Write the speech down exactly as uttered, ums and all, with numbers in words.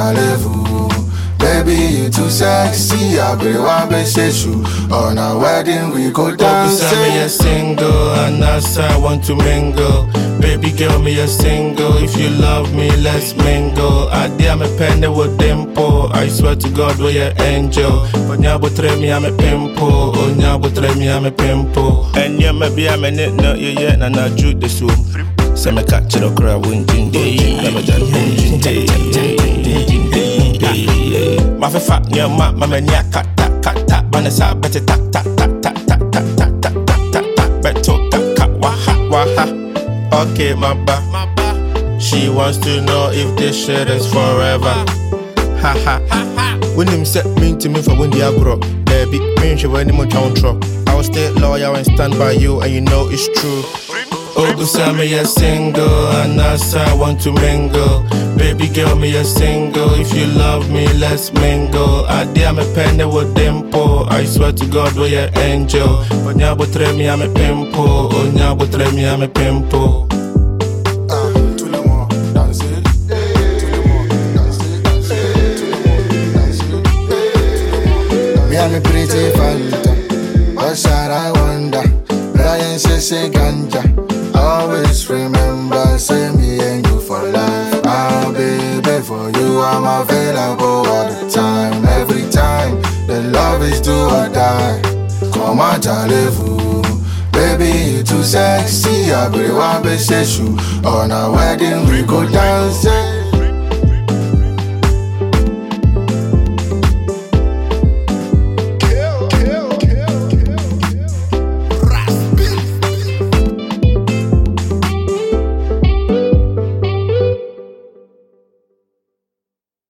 level. Baby, you too sexy, I be one be you. On our wedding we go dancing. Baby, me a single, and that's I want to mingle. Baby girl, me a single. If you love me, let's mingle. I dare me penny with dimple. I swear to God, we an angel. But now betray me, I'm a pimple. Oh, now betray me, I'm a pimple. And yeah, maybe I'm a net, no, yeah, yeah, and I drew the soup. Say me catch it, or crab, win, gin, day. Never done, gin, day. My fat, yeah, my, my man, yeah, cut, cut, cut, cut, banasa, better, tak, tak, tak, tak, tak, tak, tak, tak, tak, tak, tak, better, tak, cut, waha, waha. Okay, my ba, she wants to know if this shit is forever. Ha ha ha. When him set me to me for when they grow, baby, me she when him on town truck. I will stay loyal and stand by you, and you know it's true. Oh, beside me a single, and that's I want to mingle. Baby girl, me a single. If you love me, let's mingle. I dare me penny with dimple. I swear to God, we an angel. But now betray me, I'm a pimple. Oh, now betray me, I'm a pimple. Me I'm a pretty fanta. What should I wonder? Brian says say ganja. Always remember, say me and you for life. I'll be there for you, I'm available all the time. Every time, the love is do or die. Come on, level. Baby, you too sexy, I be one be you. On our wedding, we go dancing.